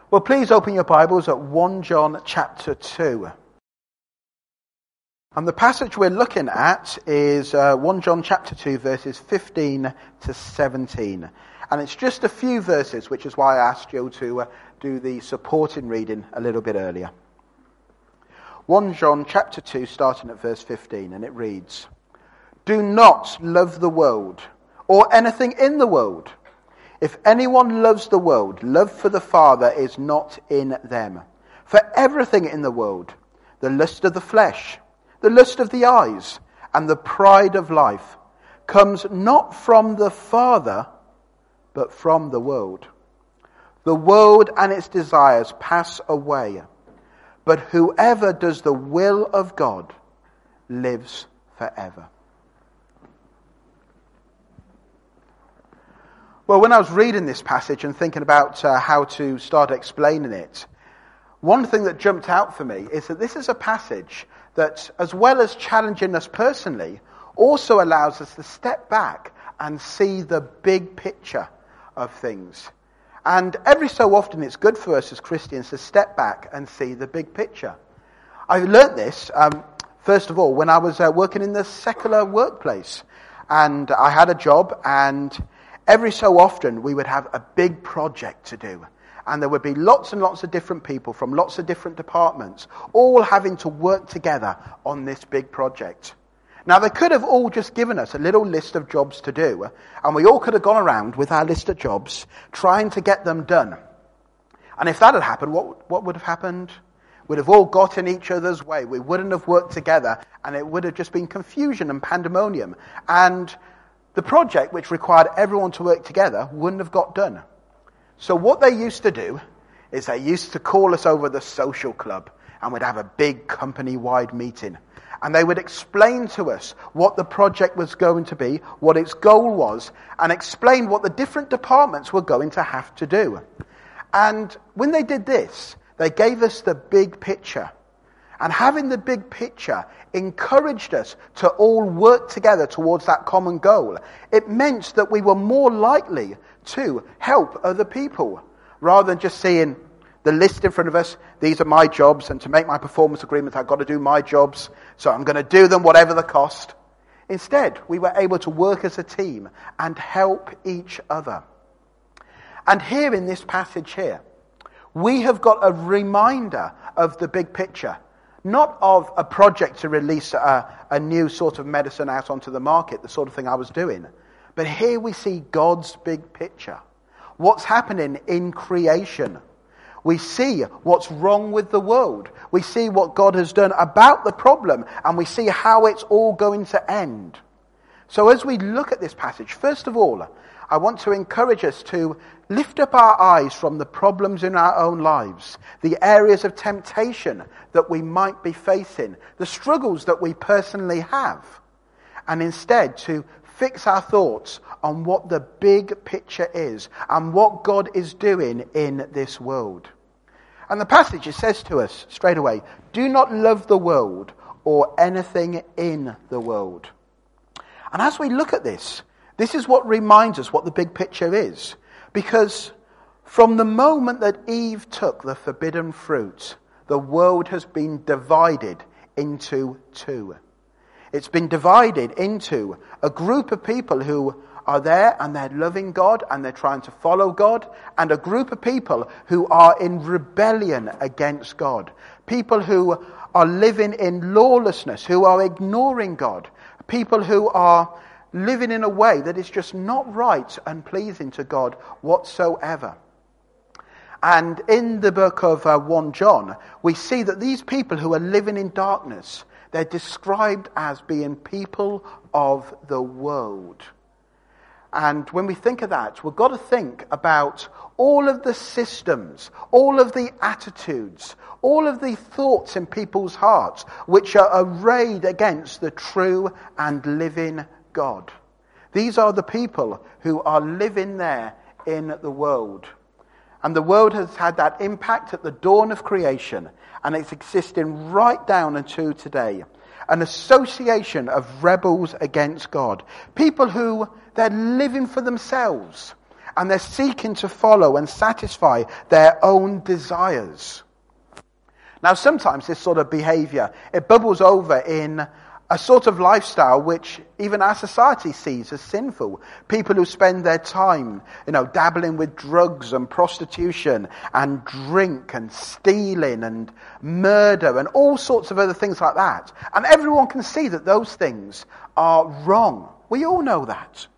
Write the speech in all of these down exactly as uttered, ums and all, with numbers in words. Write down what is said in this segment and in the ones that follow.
Well, please open your Bibles at First John chapter two. And the passage we're looking at is uh, First John chapter two, verses fifteen to seventeen. And it's just a few verses, which is why I asked you to uh, do the supporting reading a little bit earlier. First John chapter two, starting at verse fifteen, and it reads, "Do not love the world, or anything in the world. If anyone loves the world, love for the Father is not in them. For everything in the world, the lust of the flesh, the lust of the eyes, and the pride of life, comes not from the Father, but from the world. The world and its desires pass away, but whoever does the will of God lives forever." Well, when I was reading this passage and thinking about uh, how to start explaining it, one thing that jumped out for me is that this is a passage that, as well as challenging us personally, also allows us to step back and see the big picture of things. And every so often it's good for us as Christians to step back and see the big picture. I learnt this, um, first of all, when I was uh, working in the secular workplace. And I had a job, and every so often we would have a big project to do. And there would be lots and lots of different people from lots of different departments, all having to work together on this big project. Now, they could have all just given us a little list of jobs to do, and we all could have gone around with our list of jobs, trying to get them done. And if that had happened, what, what would have happened? We'd have all got in each other's way. We wouldn't have worked together, and it would have just been confusion and pandemonium. And the project, which required everyone to work together, wouldn't have got done. So what they used to do is they used to call us over the social club, and we'd have a big company-wide meeting. And they would explain to us what the project was going to be, what its goal was, and explain what the different departments were going to have to do. And when they did this, they gave us the big picture. And having the big picture encouraged us to all work together towards that common goal. It meant that we were more likely to help other people, rather than just seeing the list in front of us. These are my jobs, and to make my performance agreement, I've got to do my jobs, so I'm going to do them whatever the cost. Instead, we were able to work as a team and help each other. And here in this passage here, we have got a reminder of the big picture. Not of a project to release a, a new sort of medicine out onto the market, the sort of thing I was doing. But here we see God's big picture. What's happening in creation. We see what's wrong with the world. We see what God has done about the problem, and we see how it's all going to end. So as we look at this passage, first of all, I want to encourage us to lift up our eyes from the problems in our own lives, the areas of temptation that we might be facing, the struggles that we personally have, and instead to fix our thoughts on what the big picture is and what God is doing in this world. And the passage, it says to us straight away, "Do not love the world or anything in the world." And as we look at this, this is what reminds us what the big picture is. Because from the moment that Eve took the forbidden fruit, the world has been divided into two. It's been divided into a group of people who are there and they're loving God and they're trying to follow God, and a group of people who are in rebellion against God. People who are living in lawlessness, who are ignoring God. People who are living in a way that is just not right and pleasing to God whatsoever. And in the book of uh, First John, we see that these people who are living in darkness, they're described as being people of the world. And when we think of that, we've got to think about all of the systems, all of the attitudes, all of the thoughts in people's hearts which are arrayed against the true and living God. These are the people who are living there in the world. And the world has had that impact at the dawn of creation, and it's existing right down until today. An association of rebels against God. People who, they're living for themselves. And they're seeking to follow and satisfy their own desires. Now, sometimes this sort of behavior, it bubbles over in a sort of lifestyle which even our society sees as sinful. People who spend their time, you know, dabbling with drugs and prostitution and drink and stealing and murder and all sorts of other things like that. And everyone can see that those things are wrong. We all know that.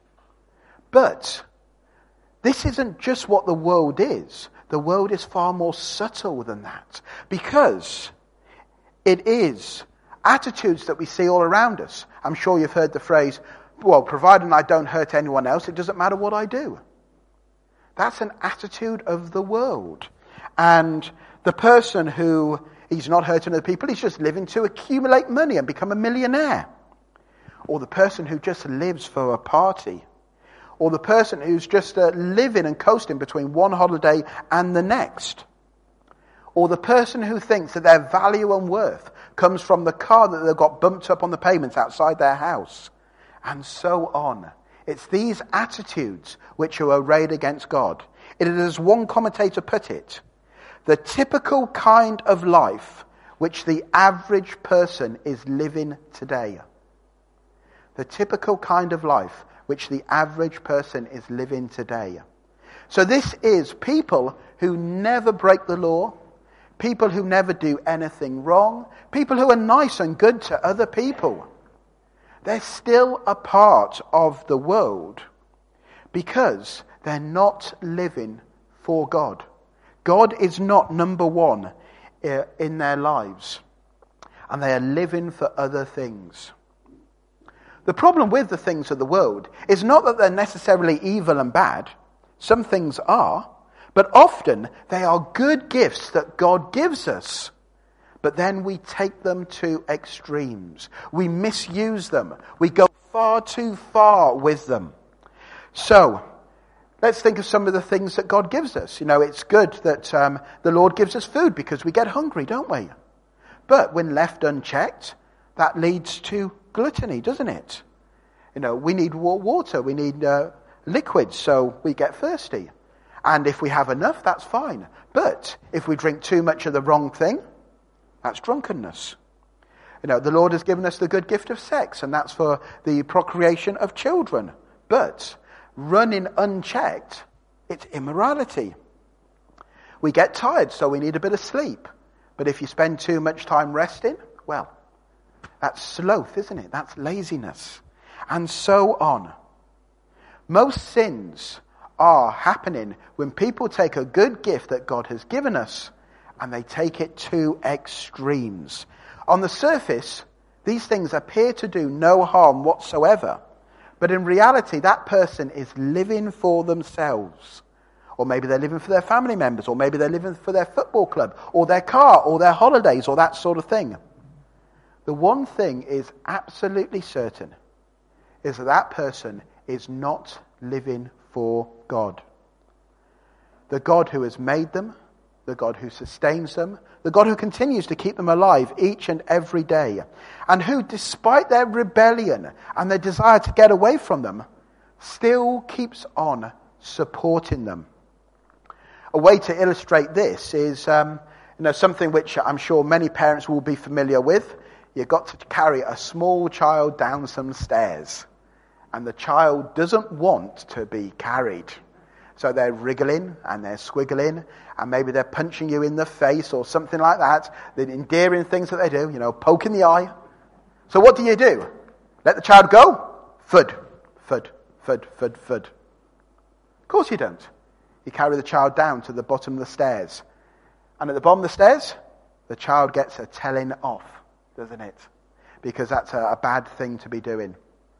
But this isn't just what the world is. The world is far more subtle than that, because it is attitudes that we see all around us. I'm sure you've heard the phrase, well, provided I don't hurt anyone else, it doesn't matter what I do. That's an attitude of the world. And the person who, he's not hurting other people, he's just living to accumulate money and become a millionaire. Or the person who just lives for a party. Or the person who's just uh, living and coasting between one holiday and the next. Or the person who thinks that their value and worth comes from the car that they've got bumped up on the pavements outside their house. And so on. It's these attitudes which are arrayed against God. It is, as one commentator put it, the typical kind of life which the average person is living today. The typical kind of life which the average person is living today. So this is people who never break the law, people who never do anything wrong, people who are nice and good to other people. They're still a part of the world because they're not living for God. God is not number one in their lives, and they are living for other things. The problem with the things of the world is not that they're necessarily evil and bad. Some things are, but often they are good gifts that God gives us. But then we take them to extremes. We misuse them. We go far too far with them. So, let's think of some of the things that God gives us. You know, it's good that um, the Lord gives us food because we get hungry, don't we? But when left unchecked, that leads to gluttony, doesn't it? You know, we need water, we need uh, liquids, so we get thirsty. And if we have enough, that's fine. But if we drink too much of the wrong thing, that's drunkenness. You know, the Lord has given us the good gift of sex, and that's for the procreation of children. But running unchecked, it's immorality. We get tired, so we need a bit of sleep. But if you spend too much time resting, well, that's sloth, isn't it? That's laziness. And so on. Most sins are happening when people take a good gift that God has given us and they take it to extremes. On the surface, these things appear to do no harm whatsoever. But in reality, that person is living for themselves. Or maybe they're living for their family members, or maybe they're living for their football club, or their car, or their holidays, or that sort of thing. The one thing is absolutely certain, is that that person is not living for God. The God who has made them, the God who sustains them, the God who continues to keep them alive each and every day, and who, despite their rebellion and their desire to get away from them, still keeps on supporting them. A way to illustrate this is um, you know, something which I'm sure many parents will be familiar with. You've got to carry a small child down some stairs, and the child doesn't want to be carried. So they're wriggling and they're squiggling, and maybe they're punching you in the face or something like that. The endearing things that they do, you know, poke in the eye. So what do you do? Let the child go? Thud, thud, thud, thud, thud. Of course you don't. You carry the child down to the bottom of the stairs. And at the bottom of the stairs, the child gets a telling off, doesn't it? Because that's a, a bad thing to be doing.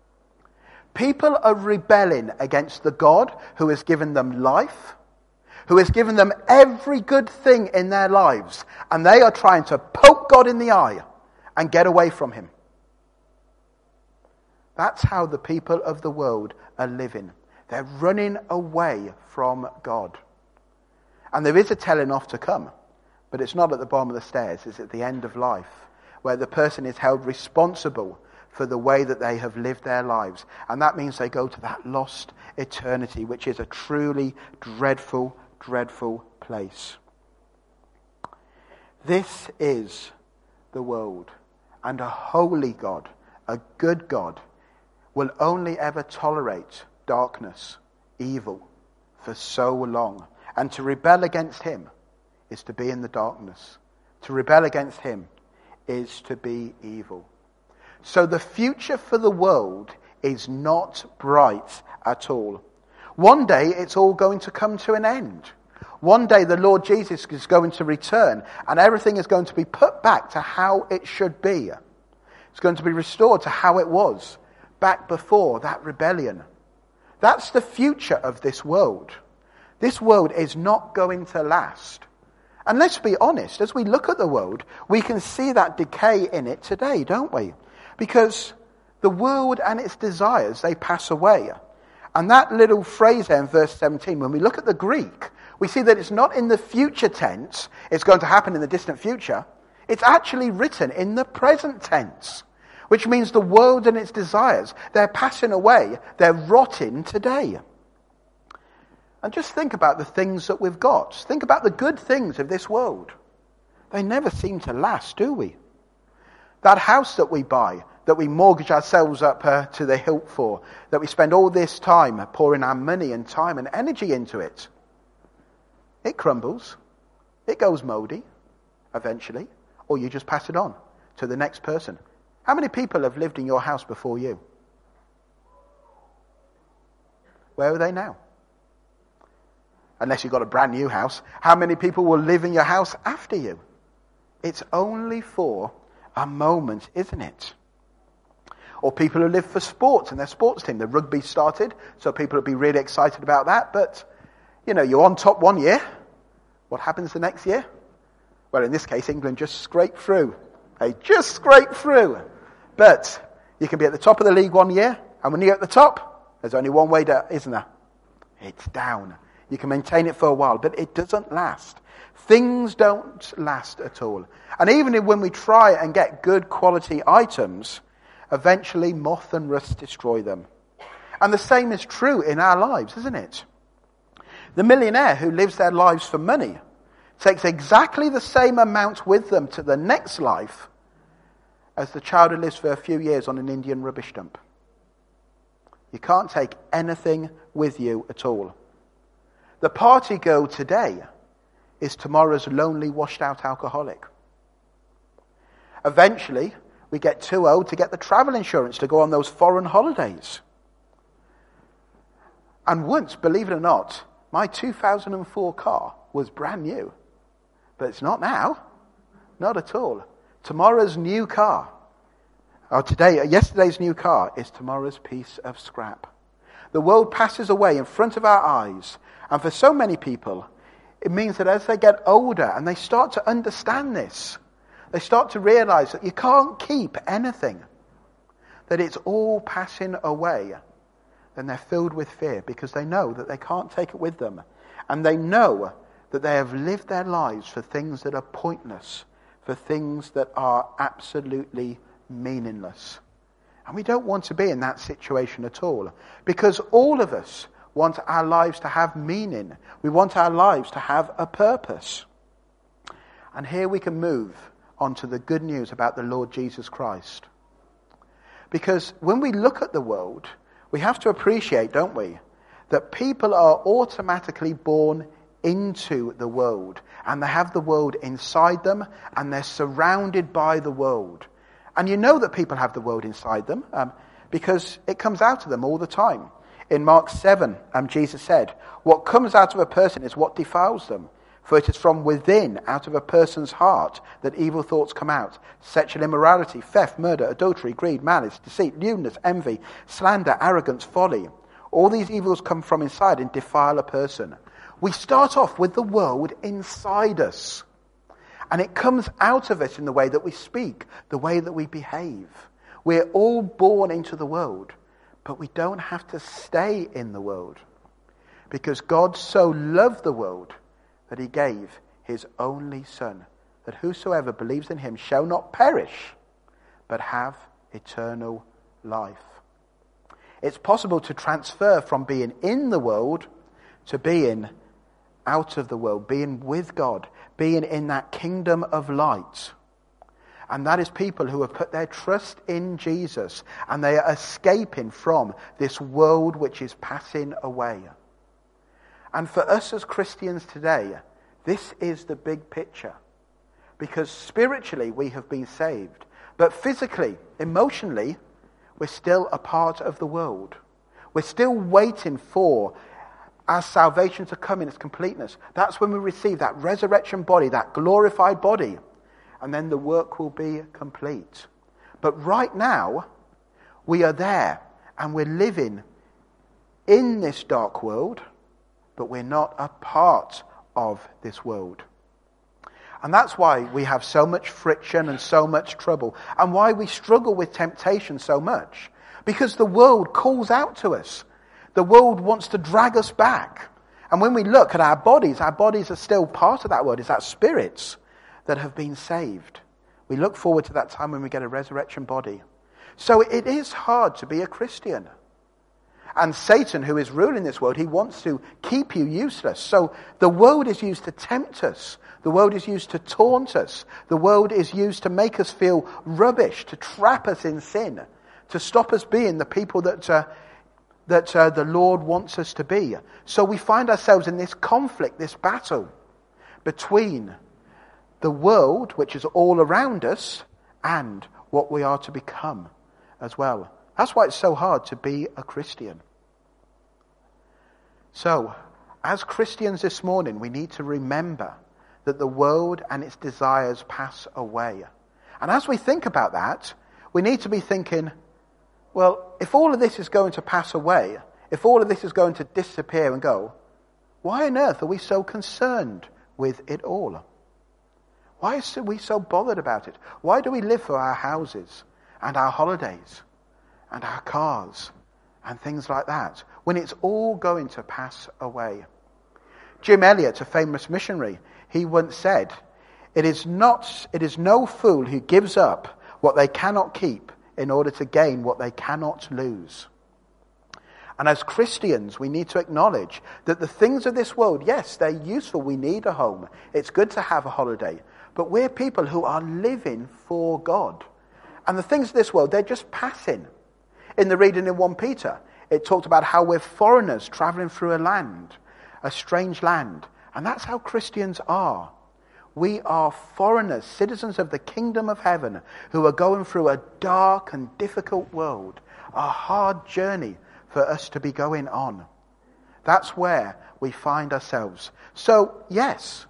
People are rebelling against the God who has given them life, who has given them every good thing in their lives, and they are trying to poke God in the eye and get away from him. That's how the people of the world are living. They're running away from God. And there is a telling off to come, but it's not at the bottom of the stairs, it's at the end of life, where the person is held responsible for the way that they have lived their lives. And that means they go to that lost eternity, which is a truly dreadful, dreadful place. This is the world. And a holy God, a good God, will only ever tolerate darkness, evil, for so long. And to rebel against him is to be in the darkness. To rebel against him is to be evil. So the future for the world is not bright at all. One day it's all going to come to an end. One day the Lord Jesus is going to return and everything is going to be put back to how it should be. It's going to be restored to how it was back before that rebellion. That's the future of this world. This world is not going to last. And let's be honest, as we look at the world, we can see that decay in it today, don't we? Because the world and its desires, they pass away. And that little phrase there in verse seventeen, when we look at the Greek, we see that it's not in the future tense, it's going to happen in the distant future. It's actually written in the present tense, which means the world and its desires, they're passing away, they're rotting today. And just think about the things that we've got. Think about the good things of this world. They never seem to last, do we? That house that we buy, that we mortgage ourselves up uh, to the hilt for, that we spend all this time pouring our money and time and energy into it, it crumbles. It goes mouldy eventually, or you just pass it on to the next person. How many people have lived in your house before you? Where are they now? Unless you've got a brand new house, how many people will live in your house after you? It's only for a moment, isn't it? Or people who live for sports and their sports team. The rugby started, so people will be really excited about that. But, you know, you're on top one year. What happens the next year? Well, in this case, England just scraped through. They just scraped through. But you can be at the top of the league one year, and when you're at the top, there's only one way down, isn't there? It's down. You can maintain it for a while, but it doesn't last. Things don't last at all. And even when we try and get good quality items, eventually moth and rust destroy them. And the same is true in our lives, isn't it? The millionaire who lives their lives for money takes exactly the same amount with them to the next life as the child who lives for a few years on an Indian rubbish dump. You can't take anything with you at all. The party girl today is tomorrow's lonely, washed-out alcoholic. Eventually, we get too old to get the travel insurance to go on those foreign holidays. And once, believe it or not, my two thousand four car was brand new. But it's not now. Not at all. Tomorrow's new car, or today, yesterday's new car, is tomorrow's piece of scrap. The world passes away in front of our eyes. And for so many people, it means that as they get older and they start to understand this, they start to realize that you can't keep anything, that it's all passing away. Then they're filled with fear because they know that they can't take it with them. And they know that they have lived their lives for things that are pointless, for things that are absolutely meaningless. And we don't want to be in that situation at all, because all of us want our lives to have meaning. We want our lives to have a purpose. And here we can move on to the good news about the Lord Jesus Christ. Because when we look at the world, we have to appreciate, don't we, that people are automatically born into the world. And they have the world inside them, and they're surrounded by the world. And you know that people have the world inside them, um, because it comes out of them all the time. In Mark seven, um, Jesus said, "What comes out of a person is what defiles them. For it is from within, out of a person's heart, that evil thoughts come out. Sexual immorality, theft, murder, adultery, greed, malice, deceit, lewdness, envy, slander, arrogance, folly. All these evils come from inside and defile a person." We start off with the world inside us. And it comes out of us in the way that we speak, the way that we behave. We're all born into the world. But we don't have to stay in the world, because God so loved the world that he gave his only Son, that whosoever believes in him shall not perish, but have eternal life. It's possible to transfer from being in the world to being out of the world, being with God, being in that kingdom of light. And that is people who have put their trust in Jesus and they are escaping from this world which is passing away. And for us as Christians today, this is the big picture. Because spiritually we have been saved. But physically, emotionally, we're still a part of the world. We're still waiting for our salvation to come in its completeness. That's when we receive that resurrection body, that glorified body. And then the work will be complete. But right now, we are there and we're living in this dark world, but we're not a part of this world. And that's why we have so much friction and so much trouble, and why we struggle with temptation so much. Because the world calls out to us. The world wants to drag us back. And when we look at our bodies, our bodies are still part of that world. It's our spirits that have been saved. We look forward to that time when we get a resurrection body. So it is hard to be a Christian. And Satan, who is ruling this world, he wants to keep you useless. So the world is used to tempt us. The world is used to taunt us. The world is used to make us feel rubbish, to trap us in sin, to stop us being the people that uh, that uh, the Lord wants us to be. So we find ourselves in this conflict, this battle between the world, which is all around us, and what we are to become as well. That's why it's so hard to be a Christian. So, as Christians this morning, we need to remember that the world and its desires pass away. And as we think about that, we need to be thinking, well, if all of this is going to pass away, if all of this is going to disappear and go, why on earth are we so concerned with it all? Why are we so bothered about it? Why do we live for our houses and our holidays and our cars and things like that when it's all going to pass away? Jim Elliot, a famous missionary, he once said, it is not, it is no fool who gives up what they cannot keep in order to gain what they cannot lose. And as Christians, we need to acknowledge that the things of this world, yes, they're useful. We need a home. It's good to have a holiday. But we're people who are living for God. And the things of this world, they're just passing. In the reading in First Peter, it talked about how we're foreigners traveling through a land, a strange land. And that's how Christians are. We are foreigners, citizens of the kingdom of heaven, who are going through a dark and difficult world, a hard journey for us to be going on. That's where we find ourselves. So, yes,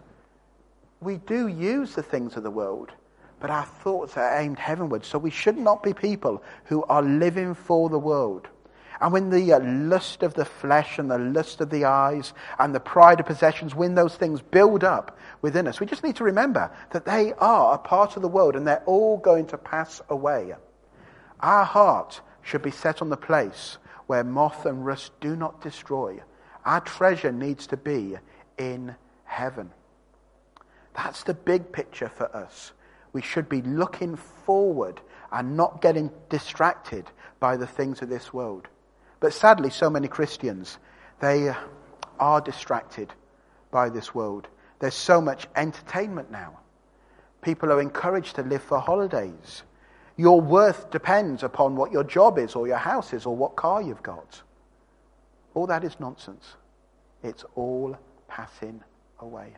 we do use the things of the world, but our thoughts are aimed heavenward. So we should not be people who are living for the world. And when the uh, lust of the flesh and the lust of the eyes and the pride of possessions, when those things build up within us, we just need to remember that they are a part of the world and they're all going to pass away. Our heart should be set on the place where moth and rust do not destroy. Our treasure needs to be in heaven. That's the big picture for us. We should be looking forward and not getting distracted by the things of this world. But sadly, so many Christians, they are distracted by this world. There's so much entertainment now. People are encouraged to live for holidays. Your worth depends upon what your job is or your house is or what car you've got. All that is nonsense. It's all passing away.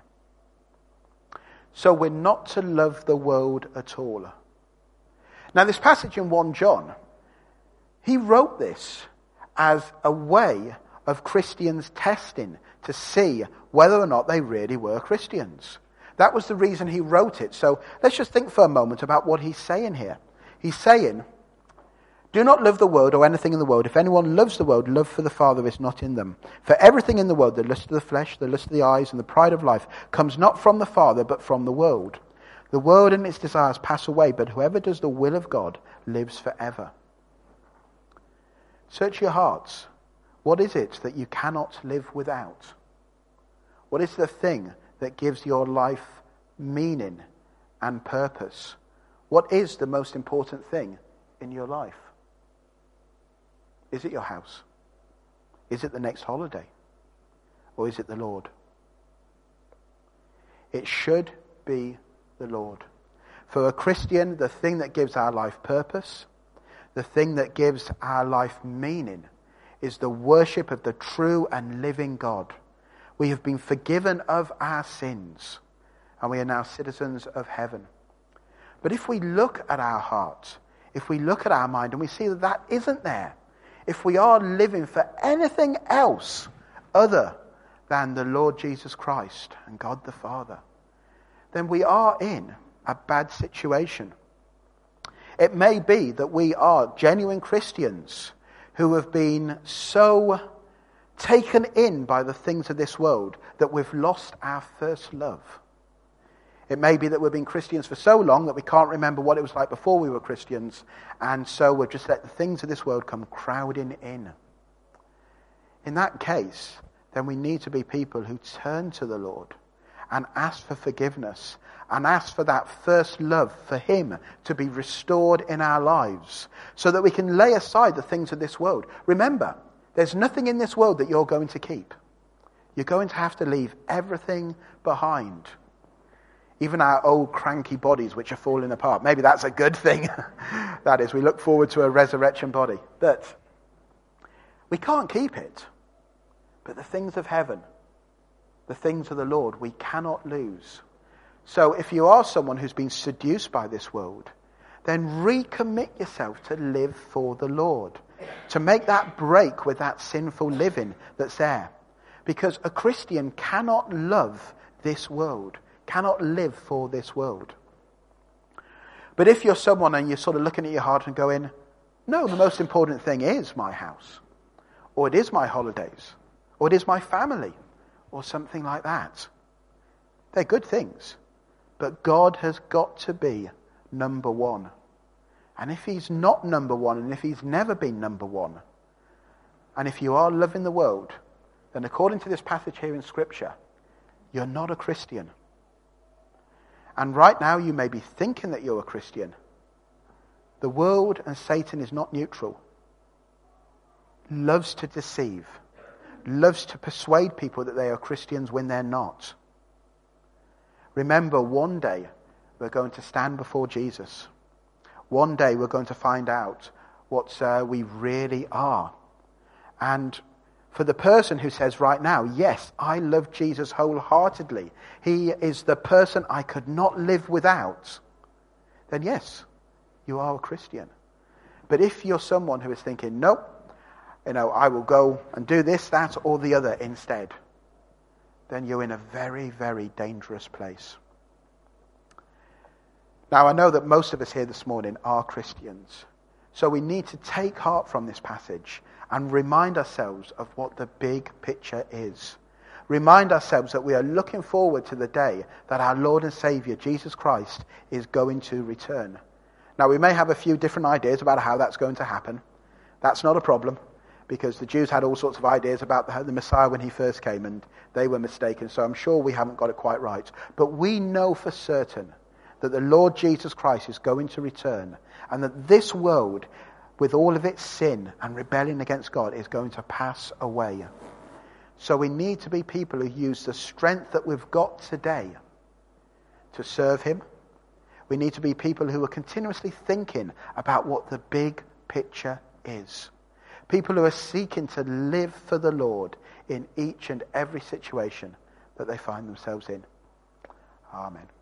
So we're not to love the world at all. Now this passage in First John, he wrote this as a way of Christians testing to see whether or not they really were Christians. That was the reason he wrote it. So let's just think for a moment about what he's saying here. He's saying, do not love the world or anything in the world. If anyone loves the world, love for the Father is not in them. For everything in the world, the lust of the flesh, the lust of the eyes, and the pride of life, comes not from the Father, but from the world. The world and its desires pass away, but whoever does the will of God lives forever. Search your hearts. What is it that you cannot live without? What is the thing that gives your life meaning and purpose? What is the most important thing in your life? Is it your house? Is it the next holiday? Or is it the Lord? It should be the Lord. For a Christian, the thing that gives our life purpose, the thing that gives our life meaning, is the worship of the true and living God. We have been forgiven of our sins, and we are now citizens of heaven. But if we look at our heart, if we look at our mind and we see that that isn't there, if we are living for anything else other than the Lord Jesus Christ and God the Father, then we are in a bad situation. It may be that we are genuine Christians who have been so taken in by the things of this world that we've lost our first love. It may be that we've been Christians for so long that we can't remember what it was like before we were Christians, and so we've just let the things of this world come crowding in. In that case, then we need to be people who turn to the Lord and ask for forgiveness and ask for that first love for him to be restored in our lives so that we can lay aside the things of this world. Remember, there's nothing in this world that you're going to keep. You're going to have to leave everything behind. Even our old cranky bodies which are falling apart. Maybe that's a good thing. That is, we look forward to a resurrection body. But we can't keep it. But the things of heaven, the things of the Lord, we cannot lose. So if you are someone who's been seduced by this world, then recommit yourself to live for the Lord. To make that break with that sinful living that's there. Because a Christian cannot love this world. Cannot live for this world. But if you're someone and you're sort of looking at your heart and going, no, the most important thing is my house, or it is my holidays, or it is my family, or something like that. They're good things. But God has got to be number one. And if he's not number one, and if he's never been number one, and if you are loving the world, then according to this passage here in Scripture, you're not a Christian. And right now you may be thinking that you're a Christian. The world and Satan is not neutral. Loves to deceive. Loves to persuade people that they are Christians when they're not. Remember, one day we're going to stand before Jesus. One day we're going to find out what uh, we really are. And for the person who says right now, yes, I love Jesus wholeheartedly, he is the person I could not live without, then yes, you are a Christian. But if you're someone who is thinking, nope, you know, I will go and do this, that, or the other instead, then you're in a very, very dangerous place. Now, I know that most of us here this morning are Christians. So we need to take heart from this passage and remind ourselves of what the big picture is. Remind ourselves that we are looking forward to the day that our Lord and Saviour, Jesus Christ, is going to return. Now, we may have a few different ideas about how that's going to happen. That's not a problem, because the Jews had all sorts of ideas about the, the Messiah when he first came, and they were mistaken, so I'm sure we haven't got it quite right. But we know for certain that the Lord Jesus Christ is going to return, and that this world, with all of its sin and rebellion against God, is going to pass away. So we need to be people who use the strength that we've got today to serve him. We need to be people who are continuously thinking about what the big picture is. People who are seeking to live for the Lord in each and every situation that they find themselves in. Amen.